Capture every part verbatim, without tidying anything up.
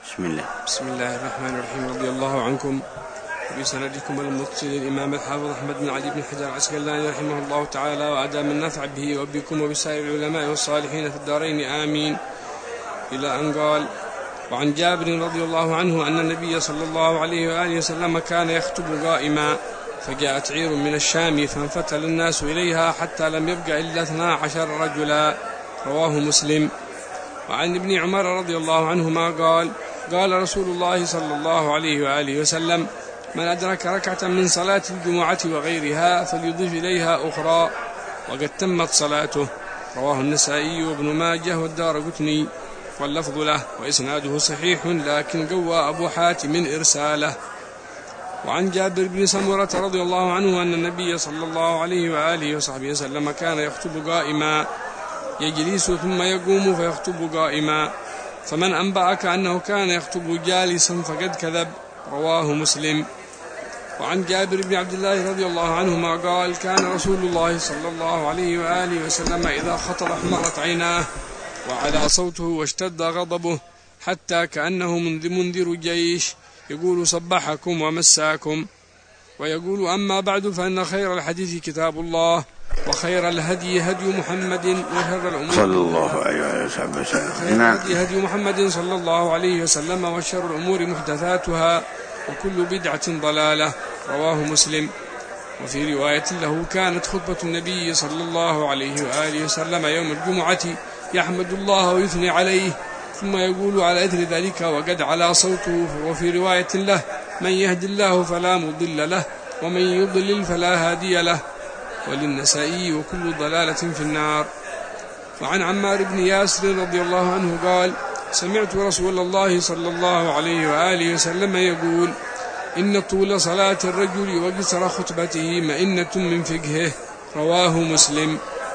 بسم الله. بسم الله الرحمن الرحيم. رضي الله عنكم بسندكم المتصل الإمام الحافظ أحمد بن علي بن حجر العسقلاني رحمه الله تعالى وأدام النفع به وبكم وبسائر العلماء والصالحين في الدارين آمين، إلى أن قال: وعن جابر رضي الله عنه أن النبي صلى الله عليه وآله وسلم كان يخطب قائما فجاءت عير من الشام فانفتل الناس إليها حتى لم يبق إلا اثنا عشر رجلا، رواه مسلم. وعن ابن عمر رضي الله عنهما قال: قال رسول الله صلى الله عليه وآله وسلم: من أدرك ركعة من صلاة الجمعة وغيرها فليضيف إليها أخرى وقد تمت صلاته، رواه النسائي وابن ماجه والدارقطني، واللفظ له وإسناده صحيح لكن قوى أبو حاتم إرساله. وعن جابر بن سمرة رضي الله عنه أن النبي صلى الله عليه وآله وصحبه وسلم كان يخطب قائما يجلس ثم يقوم فيخطب قائما، فمن أنبأك أنه كان يخطب جالسا فقد كذب، رواه مسلم. وعن جابر بن عبد الله رضي الله عنهما قال: كان رسول الله صلى الله عليه وآله وسلم إذا خطب احمرت عيناه وعلى صوته واشتد غضبه حتى كأنه منذر جيش يقول: صبحكم ومساكم. ويقول: أما بعد فإن خير الحديث كتاب الله وخير الهدي هدي محمد وشر الأمور صلى الله عليه وسلم نعم الهدي هدي محمد صلى الله عليه وسلم وشر الأمور محدثاتها وكل بدعة ضلالة، رواه مسلم. وفي رواية له: كانت خطبة النبي صلى الله عليه وآله وسلم يوم الجمعة يحمد الله ويثني عليه ثم يقول على إثر ذلك وقد على صوته. وفي رواية له: من يهد الله فلا مضل له ومن يضلل فلا هادي له. وللنسائي: وكل ضلالة في النار. وعن عمار بن ياسر رضي الله عنه قال: سمعت رسول الله صلى الله عليه وآله وسلم يقول: إن طول صلاة الرجل وقصر خطبته مئنة من فقهه، رواه مسلم.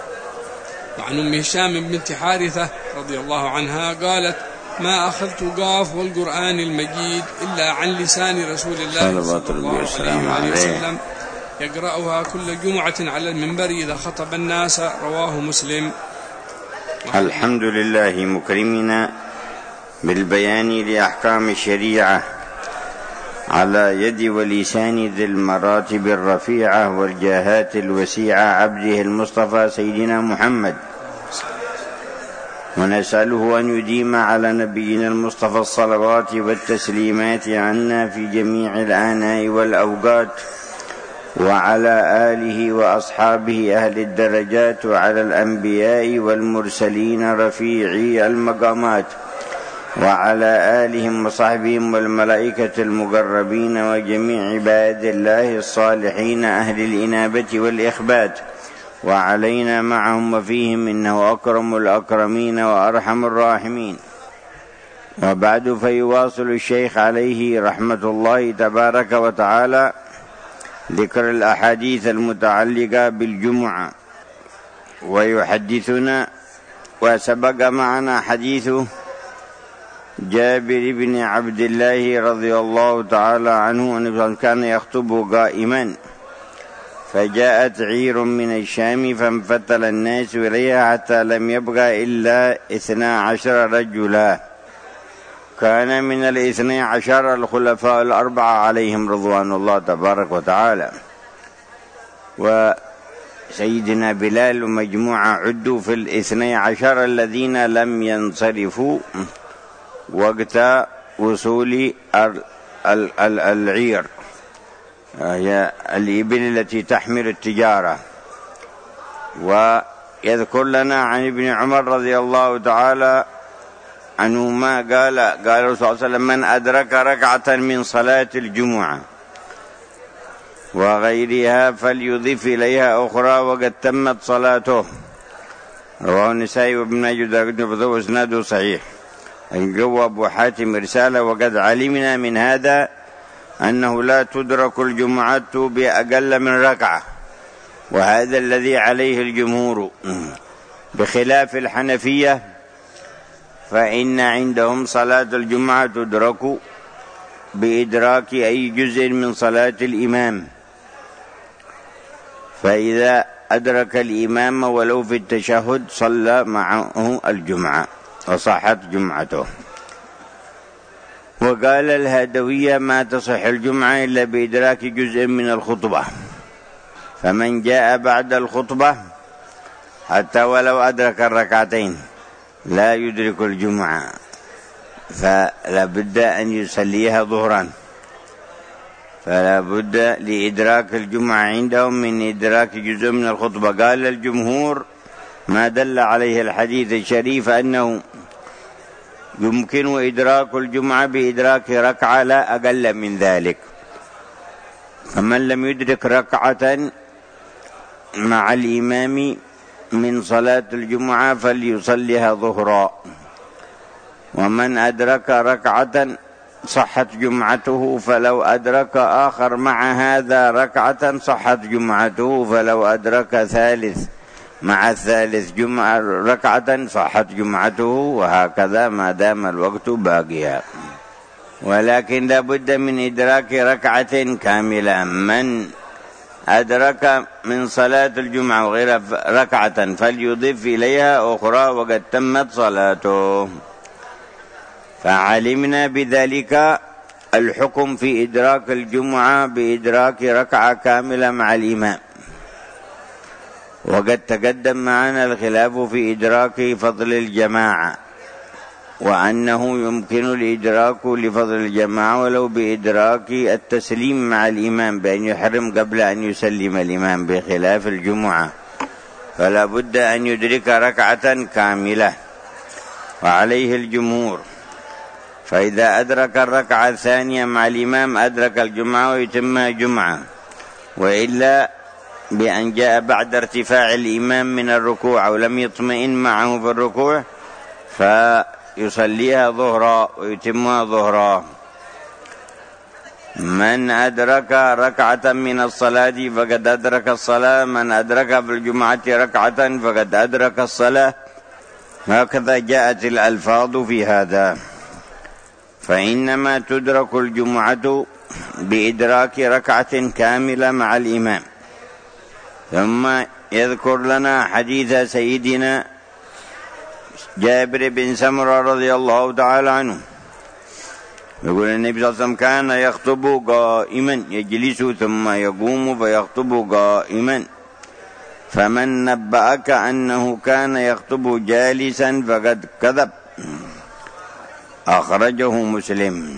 وعن أم هشام بنت حارثة رضي الله عنها قالت: ما أخذت قاف والقرآن المجيد إلا عن لسان رسول الله صلى الله عليه وسلم يقرأها كل جمعة على المنبر إذا خطب الناس، رواه مسلم. الحمد لله مكرمنا بالبيان لأحكام الشريعة على يد ولسان ذي المراتب الرفيعة والجاهات الوسيعة عبده المصطفى سيدنا محمد، ونسأله أن يديم على نبينا المصطفى الصلوات والتسليمات عنا في جميع الآناء والأوقات، وعلى آله وأصحابه أهل الدرجات، وعلى الأنبياء والمرسلين رفيعي المقامات، وعلى آلهم وصحبهم والملائكة المقربين وجميع عباد الله الصالحين أهل الإنابة والإخبات، وعلينا معهم وفيهم، إنه أكرم الأكرمين وأرحم الراحمين. وبعد، فيواصل الشيخ عليه رحمة الله تبارك وتعالى ذكر الأحاديث المتعلقة بالجمعة، ويحدثنا. وسبق معنا حديث جابر بن عبد الله رضي الله تعالى عنه أنه كان يخطب قائما فجاءت عير من الشام فانفتل الناس إليها حتى لم يبقى إلا اثنا عشر رجلا. كان من الاثني عشر الخلفاء الأربعة عليهم رضوان الله تبارك وتعالى، وسيدنا بلال ومجموعة عدوا في الاثني عشر الذين لم ينصرفوا وقت وصول العير، هي الإبل التي تحمل التجارة. ويذكر لنا عن ابن عمر رضي الله تعالى عنهما قال: قال الرسول صلى الله عليه وسلم: من أدرك ركعة من صلاة الجمعة وغيرها فليضيف إليها أخرى وقد تمت صلاته، رواه النسائي وابن ماجه وإسناده صحيح. الجو أبو حاتم رسالة: وقد علمنا من هذا أنه لا تدرك الجمعة بأقل من ركعة، وهذا الذي عليه الجمهور، بخلاف الحنفية فإن عندهم صلاة الجمعة تدرك بإدراك أي جزء من صلاة الإمام، فإذا أدرك الإمام ولو في التشهد صلى معه الجمعة وصحت جمعته. وقال الهدوية ما تصح الجمعة إلا بإدراك جزء من الخطبة، فمن جاء بعد الخطبة حتى ولو أدرك الركعتين لا يدرك الجمعة، فلا بد أن يصليها ظهرا، فلا بد لإدراك الجمعة عندهم من إدراك جزء من الخطبة. قال الجمهور ما دل عليه الحديث الشريف أنه يمكن إدراك الجمعة بإدراك ركعة لا أقل من ذلك، فمن لم يدرك ركعة مع الإمام من صلاة الجمعة فليصليها ظهرا، ومن أدرك ركعة صحت جمعته، فلو أدرك آخر مع هذا ركعة صحت جمعته، فلو أدرك ثالث مع الثالث جمعة ركعة صحت جمعته، وهكذا ما دام الوقت باقيا. ولكن لا بد من إدراك ركعة كاملة. من أدرك من صلاة الجمعة وغير ركعة فليضيف إليها أخرى وقد تمت صلاته. فعلمنا بذلك الحكم في إدراك الجمعة بإدراك ركعة كاملة مع الإمام. وقد تقدم معنا الخلاف في إدراك فضل الجماعة، وأنه يمكن الإدراك لفضل الجماعة ولو بإدراك التسليم مع الإمام، بأن يحرم قبل أن يسلم الإمام، بخلاف الجمعة فلا بد أن يدرك ركعة كاملة، وعليه الجمهور. فإذا أدرك الركعة الثانية مع الإمام أدرك الجمعة ويتمها جمعة، وإلا بأن جاء بعد ارتفاع الإمام من الركوع ولم يطمئن معه في الركوع فيصليها ظهرا ويتمها ظهرا. من أدرك ركعة من الصلاة فقد أدرك الصلاة، من أدرك في الجمعة ركعة فقد أدرك الصلاة، هكذا جاءت الألفاظ في هذا. فإنما تدرك الجمعة بإدراك ركعة كاملة مع الإمام. ثم يذكر لنا حديث سيدنا جابر بن سمرة رضي الله تعالى عنه، يقول النبي صلى الله عليه وسلم كان يخطب قائما يجلس ثم يقوم فيخطب قائما، فمن نبأك أنه كان يخطب جالسا فقد كذب. أخرجه مسلم.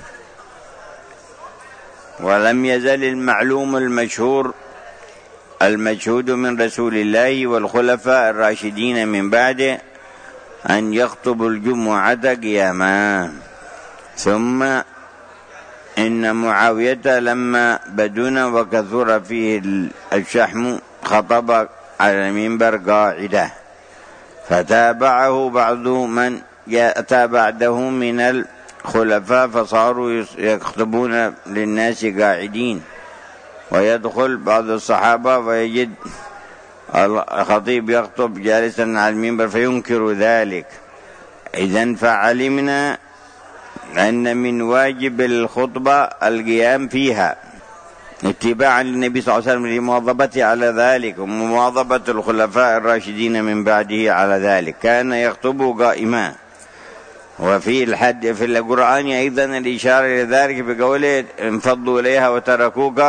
ولم يزل المعلوم المشهور المشهود من رسول الله والخلفاء الراشدين من بعده أن يخطب الجمعة قياما. ثم إن معاوية لما بدون وكثر فيه الشحم خطب على المنبر قاعدة، فتابعه بعض من أتى بعده من الخلفاء فصاروا يخطبون للناس قاعدين، ويدخل بعض الصحابة ويجد الخطيب يخطب جالسا على المنبر فينكر ذلك. إذن فعلمنا أن من واجب الخطبة القيام فيها اتباعا للنبي صلى الله عليه وسلم لمواظبته على ذلك، ومواظبة الخلفاء الراشدين من بعده على ذلك. كان يخطب قائما. وفي الحد في القرآن أيضا الإشارة لذلك بقوله انفضوا إليها وتركوك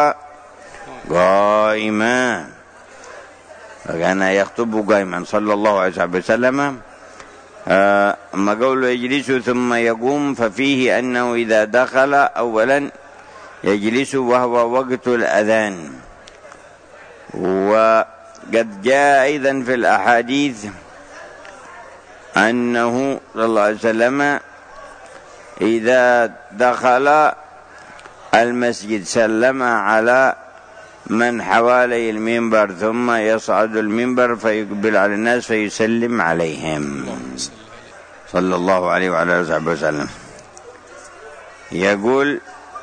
قائما، فكان يخطب قائما صلى الله عليه وسلم. أما قوله يجلس ثم يقوم ففيه أنه إذا دخل أولا يجلس وهو وقت الأذان. وقد جاء أيضا في الأحاديث أنه صلى الله عليه وسلم إذا دخل المسجد سلم على من حوالي المنبر ثم يصعد المنبر فيقبل على الناس فيسلم عليهم صلى الله عليه وعلى آله وسلم. يقول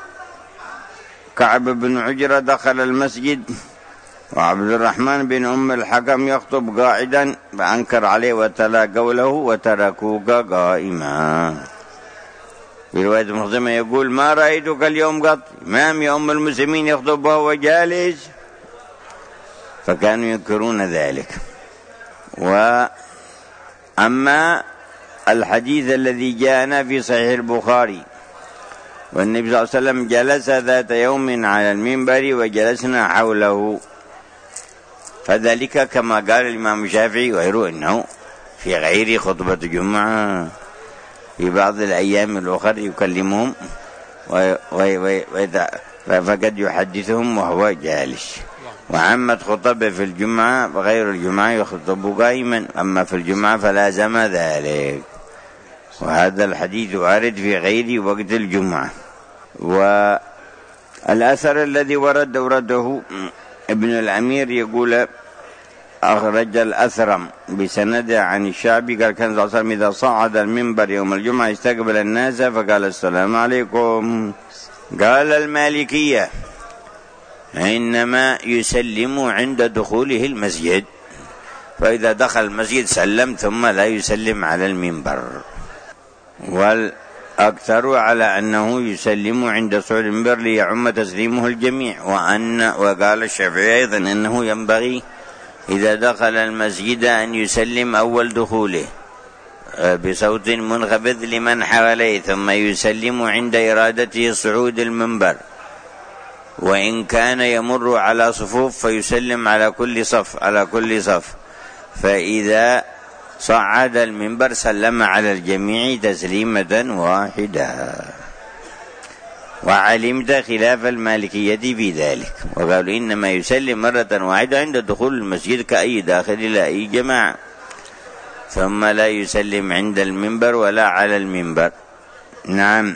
كعب بن عجرة دخل المسجد وعبد الرحمن بن أم الحكم يخطب قاعدا فأنكر عليه وتلا قوله وتركوك قائما. في رواية مخزمة يقول ما رأيتك اليوم قط إمام يا أم المسلمين يخطب وهو جالس، فكانوا ينكرون ذلك. وأما الحديث الذي جاءنا في صحيح البخاري والنبي صلى الله عليه وسلم جلس ذات يوم على المنبر وجلسنا حوله، فذلك كما قال الإمام الشافعي وغيره إنه في غير خطبة جمعة، في بعض الأيام الأخرى يكلمهم فقد يحدثهم وهو جالس. وعمت خطبة في الجمعة وغير الجمعة يخطب قائما، أما في الجمعة فلازم ذلك. وهذا الحديث وارد في غير وقت الجمعة. والأثر الذي ورد ورده ابن الأمير يقول أخرج الأثرم بسند عن الشعبي قال كان صلى الله عليه وسلم إذا صعد المنبر يوم الجمعة استقبل الناس فقال السلام عليكم. قال المالكية إنما يسلم عند دخوله المسجد، فإذا دخل المسجد سلم ثم لا يسلم على المنبر. والأكثر على أنه يسلم عند صعود المنبر ليعم تسليمه الجميع. وأن وقال الشافعي أيضا أنه ينبغي إذا دخل المسجد أن يسلم أول دخوله بصوت منخفض لمن حواليه، ثم يسلم عند إرادته صعود المنبر، وإن كان يمر على صفوف فيسلم على كل صف على كل صف، فإذا صعد المنبر سلم على الجميع تسليمة واحدة. وعلمت خلاف المالكية في ذلك، وقالوا إنما يسلم مرة واحدة عند دخول المسجد كأي داخل إلى أي جماعة، ثم لا يسلم عند المنبر ولا على المنبر. نعم.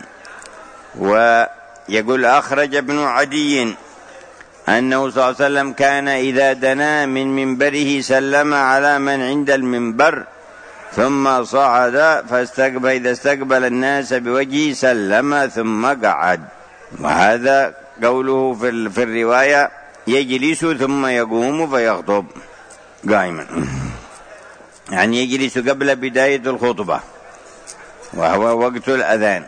ويقول أخرج ابن عدي أنه صلى الله عليه وسلم كان إذا دنا من منبره سلم على من عند المنبر ثم صعد، فاستقبل إذا استقبل الناس بوجهه سلم ثم قعد. وهذا قوله في, في الرواية يجلس ثم يقوم فيخطب قائما، يعني يجلس قبل بداية الخطبة وهو وقت الأذان.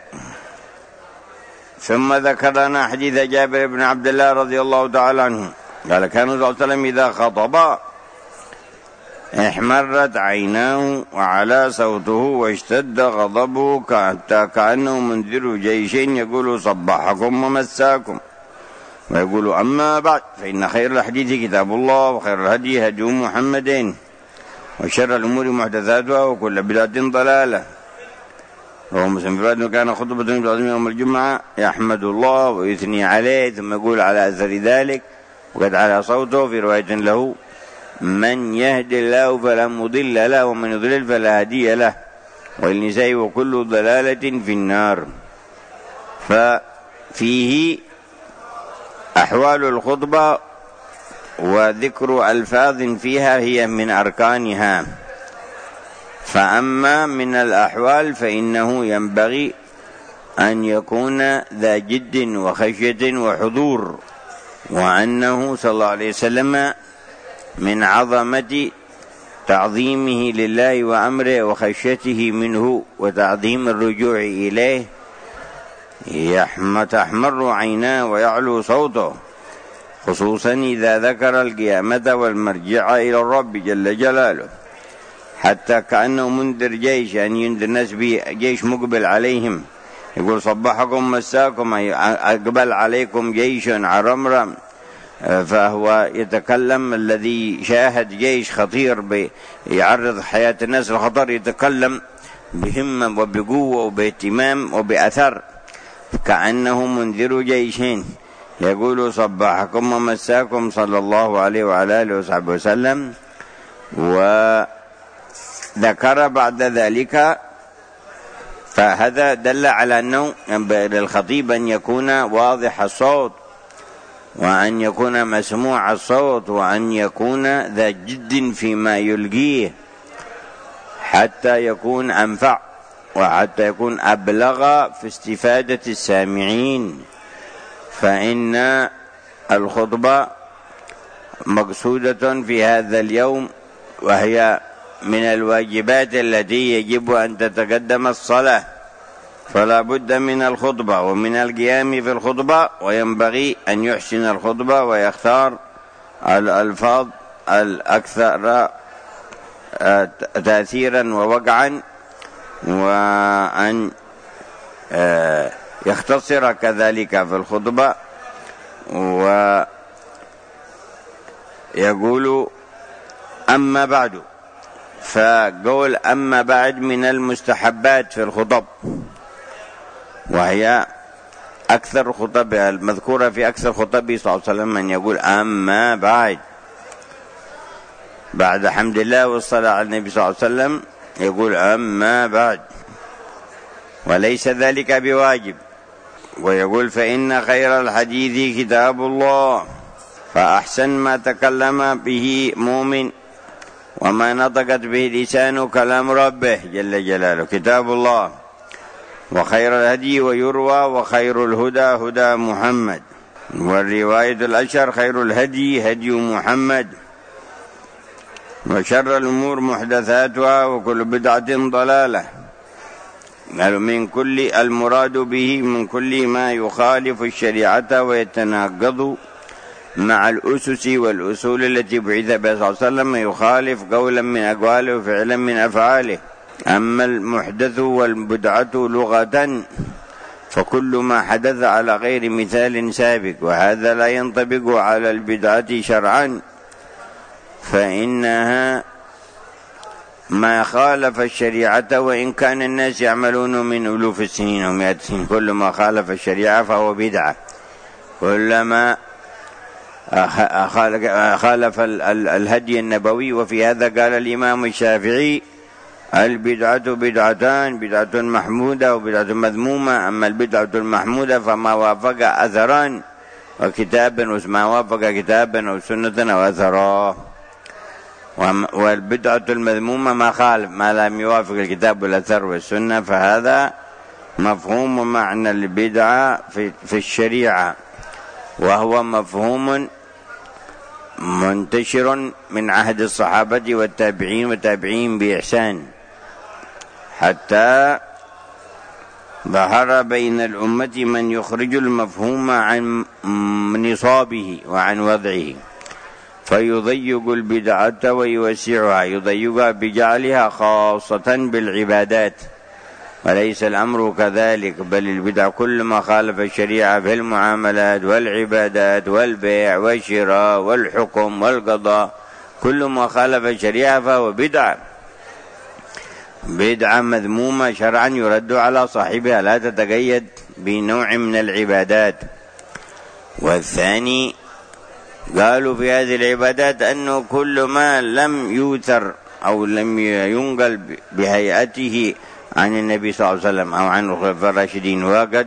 ثم ذكر لنا حديث جابر بن عبد الله رضي الله تعالى عنه قال كان صلى الله عليه وسلم إذا خطب احمرت عيناه وعلى صوته واشتد غضبه حتى كأنه منذر جيش يقول صبحكم ومساكم، ويقول أما بعد فإن خير الحديث كتاب الله وخير الهدي هدي محمد وشر الأمور محدثاتها وكل بدعة ضلالة. رواه مسلم في رواية كان خطبة يوم الجمعة يحمد الله ويثني عليه ثم يقول على أثر ذلك وقد على صوته في رواية له من يهد الله فلا مضل له ومن يضلل فلا هادي له والنساء وكل ضلالة في النار. ففيه أحوال الخطبة وذكر ألفاظ فيها هي من أركانها. فأما من الأحوال فإنه ينبغي أن يكون ذا جد وخشية وحضور، وأنه صلى الله عليه وسلم من عظمة تعظيمه لله وأمره وخشيته منه وتعظيم الرجوع إليه تحمر عيناه ويعلو صوته، خصوصا إذا ذكر القيامة والمرجع إلى الرب جل جلاله، حتى كأنه منذر جيش، يعني ينذر الناس بجيش مقبل عليهم، يقول صبحكم مساكم أي أقبل عليكم جيش عرمرم. فهو يتكلم الذي شاهد جيش خطير بيعرض حياة الناس الخطر يتكلم بهمة وبقوة وباهتمام وبأثر كأنه منذر جيشين، يقول صبحكم ومساكم صلى الله عليه وعلى آله وصحبه وسلم. وذكر بعد ذلك فهذا دل على أنه ينبغي للخطيب أن يكون واضح الصوت وأن يكون مسموع الصوت وأن يكون ذا جد فيما يلقيه حتى يكون أنفع وحتى يكون أبلغ في استفادة السامعين. فإن الخطبة مقصودة في هذا اليوم، وهي من الواجبات التي يجب أن تتقدم الصلاة، فلا بد من الخطبة ومن القيام في الخطبة، وينبغي أن يحسن الخطبة ويختار الألفاظ الأكثر تأثيرا ووقعا، وأن يختصر كذلك في الخطبة، ويقول أما بعد. فقول أما بعد من المستحبات في الخطب، وهي أكثر خطب المذكورة في أكثر خطبه صلى الله عليه وسلم من يقول أما بعد، بعد حمد الله والصلاة على النبي صلى الله عليه وسلم يقول أما بعد، وليس ذلك بواجب. ويقول فإن خير الحديث كتاب الله، فأحسن ما تكلم به مؤمن وما نطقت به لسان كلام ربه جل جلاله كتاب الله، وخير الهدي ويروى وخير الهدى هدى محمد، والرواية الأشهر خير الهدي هدي محمد، وشر الأمور محدثاتها وكل بدعة ضلالة. من كل المراد به من كل ما يخالف الشريعة ويتناقض مع الأسس والأصول التي بعث بها صلى الله عليه وسلم، يخالف قولا من أقواله وفعلا من أفعاله. أما المحدث والبدعة لغة فكل ما حدث على غير مثال سابق، وهذا لا ينطبق على البدعة شرعا، فإنها ما خالف الشريعة وإن كان الناس يعملون من ألوف السنين ومئات السنين. كل ما خالف الشريعة فهو بدعة، كلما خالف الهدي النبوي. وفي هذا قال الإمام الشافعي البدعة بدعتان، بدعة محمودة وبدعة مذمومة. أما البدعة المحمودة فما وافق أثران وكتابا، وما وافق كتابا أو سنة أو أثرا. والبدعة المذمومة ما خالف ما لم يوافق الكتاب والأثر والسنة، فهذا مفهوم معنى البدعة في, في الشريعة، وهو مفهوم منتشر من عهد الصحابة والتابعين وتابعين بإحسان، حتى ظهر بين الأمة من يخرج المفهوم عن نصابه وعن وضعه، فيضيق البدعة ويوسعها، يضيقها بجعلها خاصة بالعبادات، وليس الأمر كذلك، بل البدع كل ما خالف الشريعة في المعاملات والعبادات والبيع والشراء والحكم والقضاء، كل ما خالف الشريعة فهو بدعة، بدعة مذمومة شرعا يرد على صاحبها، لا تتقيد بنوع من العبادات. والثاني قالوا في هذه العبادات أنه كل ما لم يوثر أو لم ينقل بهيئته عن النبي صلى الله عليه وسلم أو عن الخلفاء الراشدين، وقد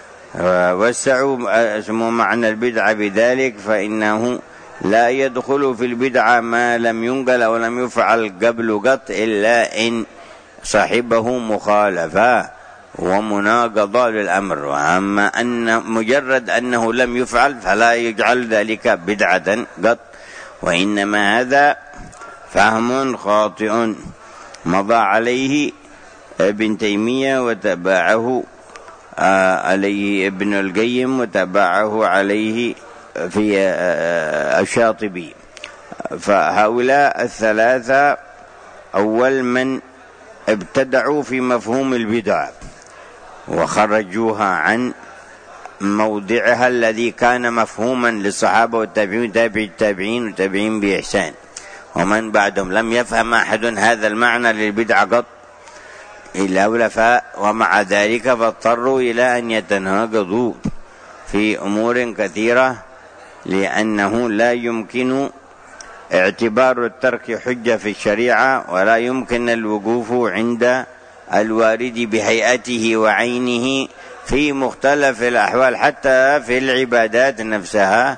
وسعوا اسمه معنى البدعة بذلك، فإنه لا يدخل في البدعة ما لم ينقل أو لم يفعل قبل قط إلا إن صاحبه مخالفة ومناقضة للأمر. وأما أن مجرد أنه لم يفعل فلا يجعل ذلك بدعة قط، وإنما هذا فهم خاطئ مضى عليه ابن تيمية وتبعه عليه ابن القيم وتبعه عليه في الشاطبي. فهؤلاء الثلاثة أول من ابتدعوا في مفهوم البدعة وخرجوها عن موضعها الذي كان مفهوما للصحابة والتابعين وتابعي التابعين وتابعين بإحسان، ومن بعدهم لم يفهم أحد هذا المعنى للبدعة قط إلا ولفاء، ومع ذلك فاضطروا إلى أن يتناقضوا في أمور كثيرة، لأنه لا يمكن اعتبار الترك حجة في الشريعة، ولا يمكن الوقوف عند الوارد بهيئته وعينه في مختلف الأحوال، حتى في العبادات نفسها،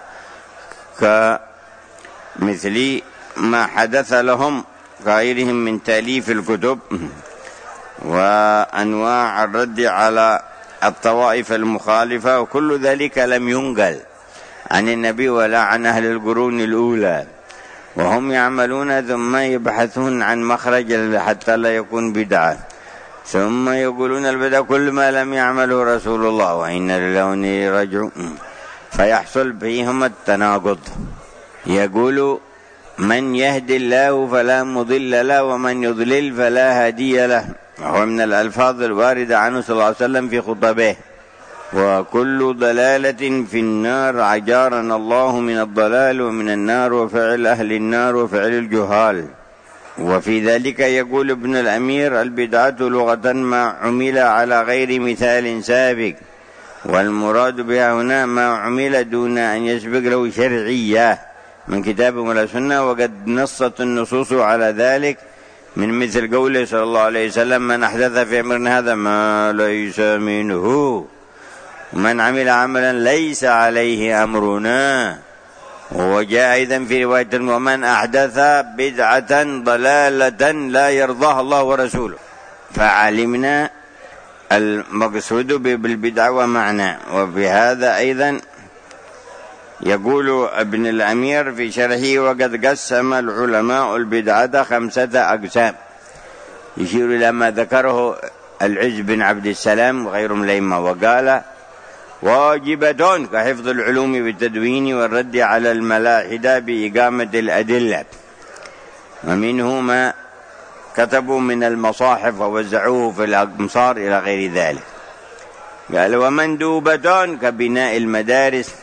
كمثل ما حدث لهم غيرهم من تأليف الكتب وأنواع الرد على الطوائف المخالفة، وكل ذلك لم ينقل عن النبي ولا عن أهل القرون الأولى، وهم يعملون ثم يبحثون عن مخرج حتى لا يكون بدعة، ثم يقولون البدع كل ما لم يعمله رسول الله وإن لله راجعون، فيحصل فيهم التناقض. يقول من يهدي الله فلا مضل له ومن يضلل فلا هادي له، وهو من الألفاظ الواردة عنه صلى الله عليه وسلم في خطبه. وكل ضلالة في النار، عجارنا الله من الضلال ومن النار وفعل أهل النار وفعل الجهال. وفي ذلك يقول ابن الأمير: البدعة لغة ما عمل على غير مثال سابق، والمراد بها هنا ما عمل دون أن يسبق له شرعية من كتاب ولا سنة، وقد نصت النصوص على ذلك من مثل قوله صلى الله عليه وسلم: من أحدث في أمرنا هذا ما ليس منه، ومن عمل عملا ليس عليه أمرنا. وجاء أيضا في رواية: ومن أحدث بدعة ضلالة لا يرضاها الله ورسوله. فعلمنا المقصود بالبدعة ومعنى. وبهذا أيضا يقول ابن الأمير في شرحه: وقد قسم العلماء البدعة خمسة أقسام، يشير إلى ما ذكره العز بن عبد السلام وغير الأئمة، وقال: واجبة كحفظ العلوم بالتدوين والرد على الملاحدة بإقامة الأدلة، ومنه ما كتبوا من المصاحف ووزعوه في الأمصار إلى غير ذلك. قال: ومندوبة كبناء المدارس،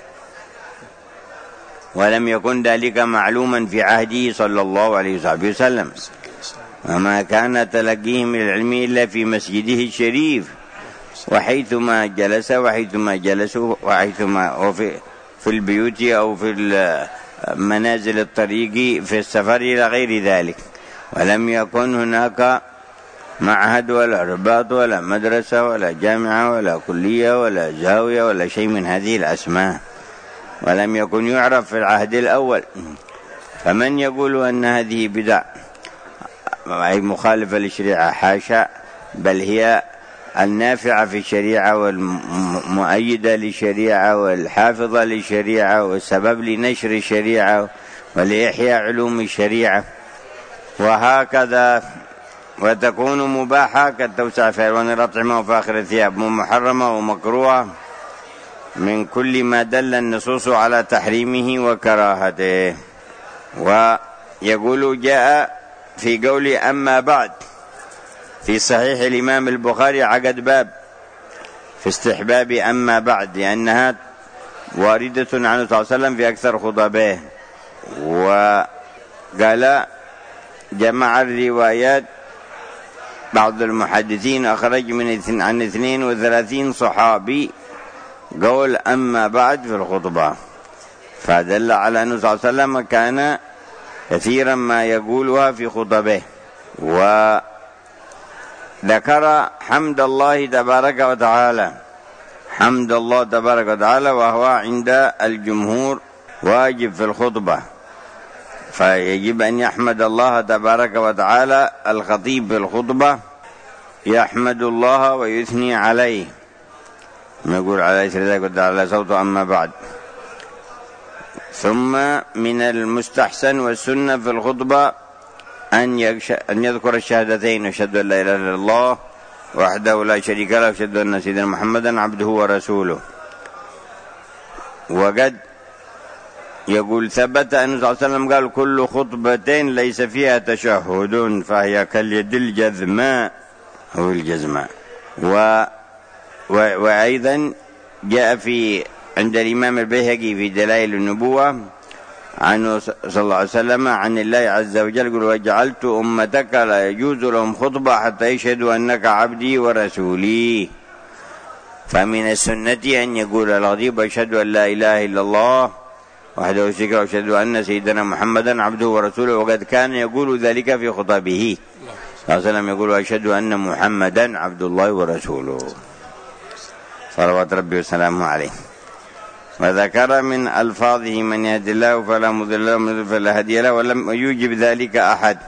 ولم يكن ذلك معلوما في عهده صلى الله عليه وسلم، وما كان تلقيه من العلم إلا في مسجده الشريف، وحيثما جلس وحيثما جلسوا وحيثما وفي في البيوت أو في منازل الطريق في السفر إلى غير ذلك. ولم يكن هناك معهد ولا رباط ولا مدرسة ولا جامعة ولا كلية ولا زاوية ولا شيء من هذه الأسماء، ولم يكن يعرف في العهد الأول. فمن يقول أن هذه بدع أي مخالفة للشريعة؟ حاشا، بل هي النافعة في الشريعة والمؤيدة للشريعة والحافظة للشريعة والسبب لنشر الشريعة ولإحياء علوم الشريعة، وهكذا. وتكون مباحة كالتوسع في ألوان الأطعمة وفاخر الثياب، محرمة ومكروهة من كل ما دل النصوص على تحريمه وكراهته. ويقول: جاء في قول أما بعد في صحيح الإمام البخاري عقد باب في استحباب أما بعد، لأنها واردة عنه صلى الله عليه وسلم في أكثر خطبه. وقال: جمع الروايات بعض المحدثين أخرج من عن اثنين وثلاثين صحابي قول أما بعد في الخطبة، فدل على أنه صلى الله عليه وسلم كان كثيرا ما يقولها في خطبه. وذكر حمد الله تبارك وتعالى، حمد الله تبارك وتعالى، وهو عند الجمهور واجب في الخطبة، فيجب أن يحمد الله تبارك وتعالى. الخطيب في الخطبة يحمد الله ويثني عليه، ما يقول على إثر ذلك وتعالى صوته. أما بعد، ثم من المستحسن والسنة في الخطبة أن يذكر الشهادتين: أشهد أن لا إله إلا الله وحده لا شريك له، أشهد أن سيدنا محمدا عبده ورسوله. وقد يقول ثبت أن صلى الله عليه وسلم قال: كل خطبتين ليس فيها تشهد فهي كاليد الجذماء أو الجزماء. و وأيضا جاء في عند الإمام البيهقي في دلائل النبوة عنه صلى الله عليه وسلم عن الله عز وجل يقول: وجعلت أمتك لا يجوز لهم خطبة حتى يشهدوا أنك عبدي ورسولي. فمن السنة أن يقول الخطيب: أشهد أن لا إله إلا الله وحده لا شريك له، أشهد أن سيدنا محمدا عبده ورسوله. وقد كان يقول ذلك في خطبه صلى الله عليه وسلم، يقول: أشهد أن محمدا عبد الله ورسوله صلوات ربي وسلامه عليه. وذكر من ألفاظه: من يهد الله فلا مضل له ومن يضلل فلا هادي له، ولم يوجب ذلك أحد.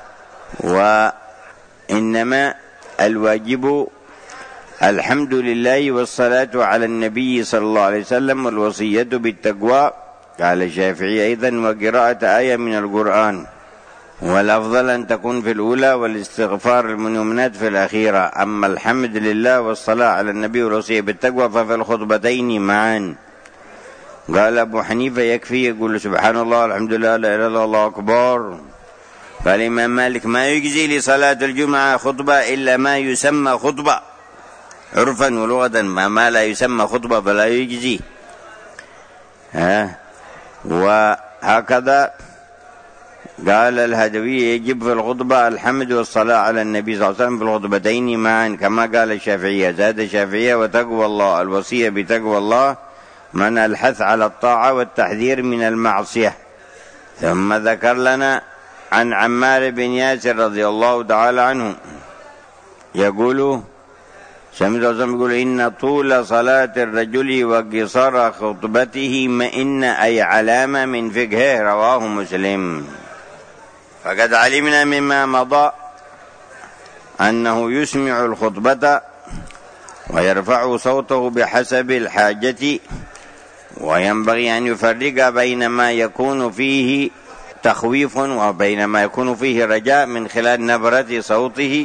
وإنما الواجب الحمد لله والصلاة على النبي صلى الله عليه وسلم والوصية بالتقوى، قال الشافعي أيضا، وقراءة آية من القرآن. والأفضل أن تكون في الأولى والاستغفار المؤمنات في الأخيرة. أما الحمد لله والصلاة على النبي والوصية بالتقوى ففي الخطبتين معا. قال أبو حنيفة: يكفي يقول سبحان الله الحمد لله لا إله إلا الله الله أكبر. قال الإمام مالك: ما يجزي لصلاة الجمعة خطبة إلا ما يسمى خطبة، عرفا ولغة ما لا يسمى خطبة فلا يجزي. ها وهكذا قال الهدوي يجب في الخطبة الحمد والصلاة على النبي صلى الله عليه وسلم في الخطبتين معا كما قال الشافعية. زاد الشافعية وتقوى الله الوصية بتقوى الله من الحث على الطاعة والتحذير من المعصية. ثم ذكر لنا عن عمار بن ياسر رضي الله تعالى عنه يقول سمعت وسلم يقول إن طول صلاة الرجل وقصر خطبته مئن أي علامة من فقهه. رواه مسلم. فقد علمنا مما مضى أنه يسمع الخطبة ويرفع صوته بحسب الحاجة، وينبغي أن يفرق بين ما يكون فيه تخويف وبين ما يكون فيه رجاء من خلال نبرة صوته.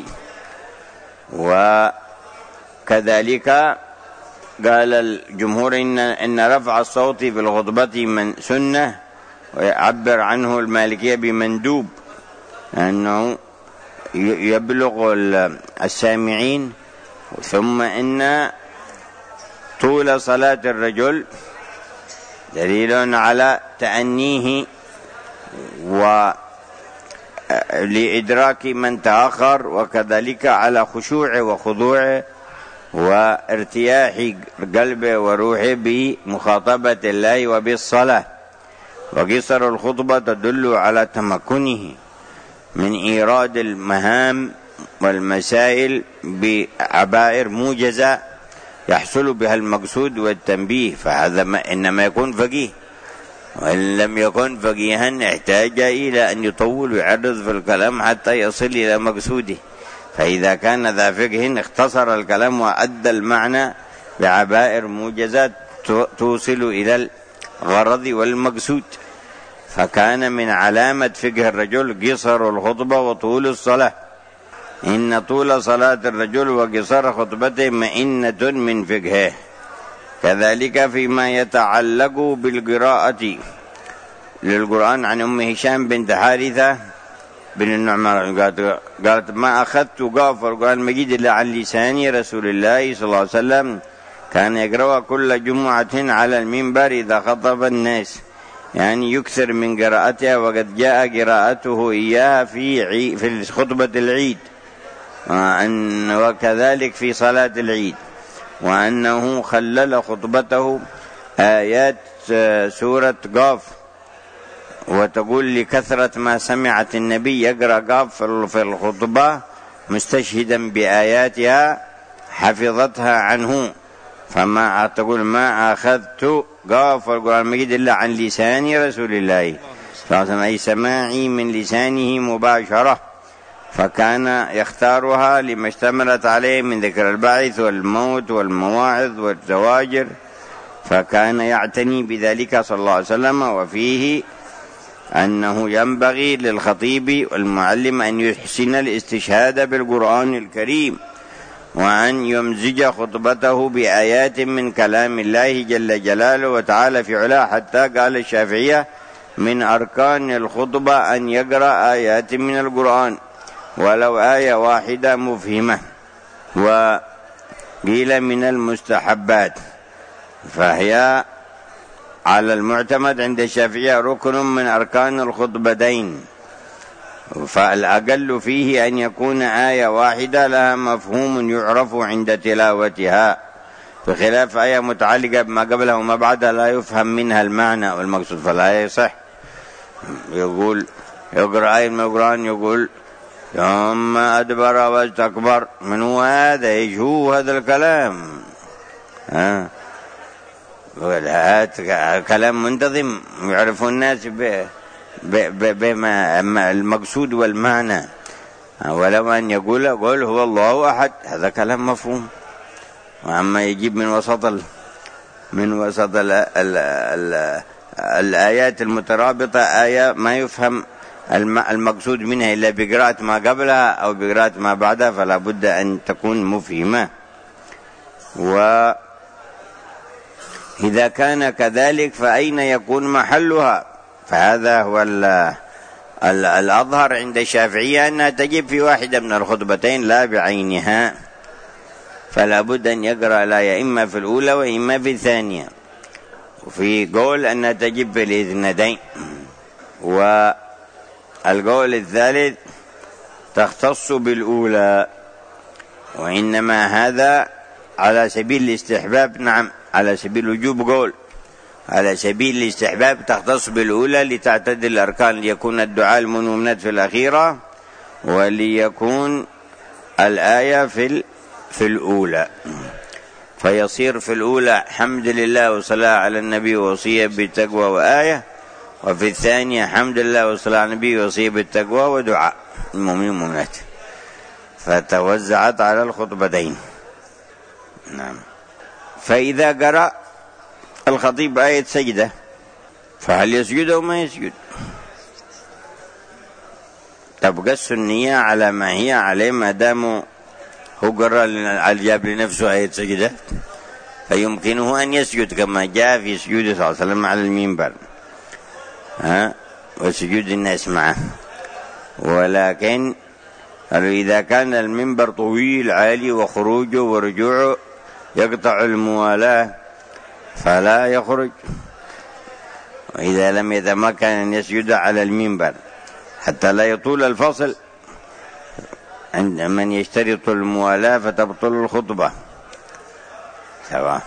وكذلك قال الجمهور إن, إن رفع الصوت في الخطبة من سنة، ويعبر عنه المالكية بمندوب أنه يبلغ السامعين. ثم إن طول صلاة الرجل دليل على تأنيه ولإدراك من تأخر، وكذلك على خشوعه وخضوعه وارتياح قلبه وروحه بمخاطبة الله وبالصلاة. وقصر الخطبة تدل على تمكنه من إيراد المهام والمسائل بعبائر موجزة يحصل بها المقصود والتنبيه، فهذا ما إنما يكون فقيه. وإن لم يكن فقيها احتاج إلى أن يطول ويعرض في الكلام حتى يصل إلى مقصوده. فإذا كان ذا فقه اختصر الكلام وأدى المعنى بعبائر موجزات توصل إلى الغرض والمقصود. فكان من علامة فقه الرجل قصر الخطبة وطول الصلاة. إن طول صلاة الرجل وقصر خطبته مئنة من فقهه. كذلك فيما يتعلق بالقراءة للقرآن عن أم هشام بنت حارثة بن النعمان قالت ما أخذت قاف القرآن المجيد إلا عن لسان رسول الله صلى الله عليه وسلم، كان يقرأ كل جمعة على المنبر إذا خطب الناس، يعني يكثر من قراءتها. وقد جاء قراءته إياها في في خطبة العيد، وكذلك في صلاة العيد، وأنه خلل خطبته آيات سورة قاف، وتقول لكثرة ما سمعت النبي يقرأ قاف في الخطبة مستشهدا بآياتها حفظتها عنه. فما تقول ما أخذت قاف القرآن المجيد إلا عن لسان رسول الله صلى الله عليه وسلم، أي سماعي من لسانه مباشرة. فكان يختارها لما اشتملت عليه من ذكر البعث والموت والمواعظ والزواجر، فكان يعتني بذلك صلى الله عليه وسلم. وفيه أنه ينبغي للخطيب والمعلم أن يحسن الاستشهاد بالقرآن الكريم، وأن يمزج خطبته بآيات من كلام الله جل جلاله وتعالى في علاه. حتى قال الشافعية من أركان الخطبة أن يقرأ آيات من القرآن ولو آية واحدة مفهمة. وقيل من المستحبات، فهي على المعتمد عند الشافعية ركن من أركان الخطبتين، فالأقل فيه أن يكون آية واحدة لها مفهوم يعرف عند تلاوتها، بخلاف آية متعلقة بما قبلها وما بعدها لا يفهم منها المعنى والمقصود فلا يصح. يقول يقرأ آية من القرآن يقول ثم أدبر واستكبر، من هو هذا؟ ايش هو هذا الكلام؟ ها هذا كلام منتظم يعرف الناس بما المقصود والمعنى، ولو أن يقول قل هو الله أحد، هذا كلام مفهوم. وأما يجيب من وسط ال من وسط ال ال ال الآيات المترابطة آية ما يفهم المقصود منها إلا بقراءة ما قبلها أو بقراءة ما بعدها، فلا بد أن تكون مفهمة. وإذا كان كذلك فأين يكون محلها؟ فهذا هو الأظهر عند الشافعية أنها تجب في واحدة من الخطبتين لا بعينها. فلا بد أن يقرأ الآية إما في الأولى وإما في الثانية. وفي قول أنها تجب في الاثنتين، والقول الثالث تختص بالأولى، وإنما هذا على سبيل الاستحباب. نعم، على سبيل الوجوب قول، على سبيل الاستحباب تختص بالأولى لتعتدل الأركان، ليكون الدعاء المنونات في الأخيرة، وليكون الآية في في الأولى، فيصير في الأولى حمد لله وصلاة على النبي ووصية بالتقوى وآية، وفي الثانية حمد لله وصلاة على النبي ووصية بالتقوى ودعاء المؤمنين والمؤمنات، فتوزعت على الخطبتين. نعم. فإذا قرأ الخطيب آية سجدة فهل يسجد أو ما يسجد؟ تبقى السنية على ما هي عليه ما دام هو قرأ الجاب لنفسه آية سجدة، فيمكنه أن يسجد كما جاء في سجود صلى الله عليه وسلم على المنبر، ها، وسجود الناس معه. ولكن قالوا إذا كان المنبر طويل عالي وخروجه ورجوعه يقطع الموالاة فلا يخرج، وإذا لم يتمكن أن يسجد على المنبر حتى لا يطول الفصل عند من يشترط الموالاة فتبطل الخطبة سواء.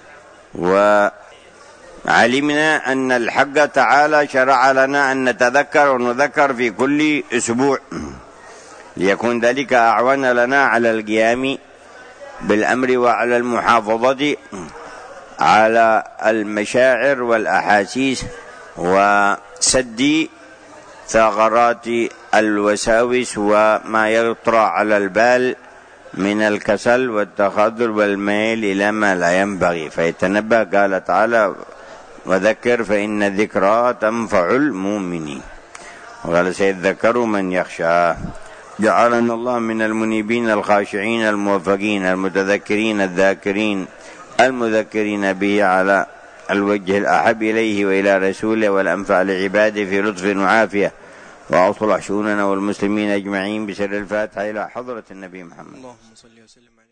وعلمنا أن الحق تعالى شرع لنا أن نتذكر ونذكر في كل أسبوع، ليكون ذلك أعون لنا على القيام بالأمر وعلى المحافظة على المشاعر والأحاسيس وسد ثغرات الوساوس وما يطرأ على البال من الكسل والتخاذل والميل إلى ما لا ينبغي، فيتنبه. قال تعالى: وذكر فإن الذكرى تنفع المؤمنين، وقال: سيذكر من يخشى. جعلنا الله من المنيبين الخاشعين الموفقين المتذكرين الذاكرين المذكرين به على الوجه الأحب إليه وإلى رسوله والأنفع لعباده في لطف وعافية، وأصلح شؤوننا والمسلمين أجمعين بسر الفاتحة إلى حضرة النبي محمد. اللهم صل وسلم على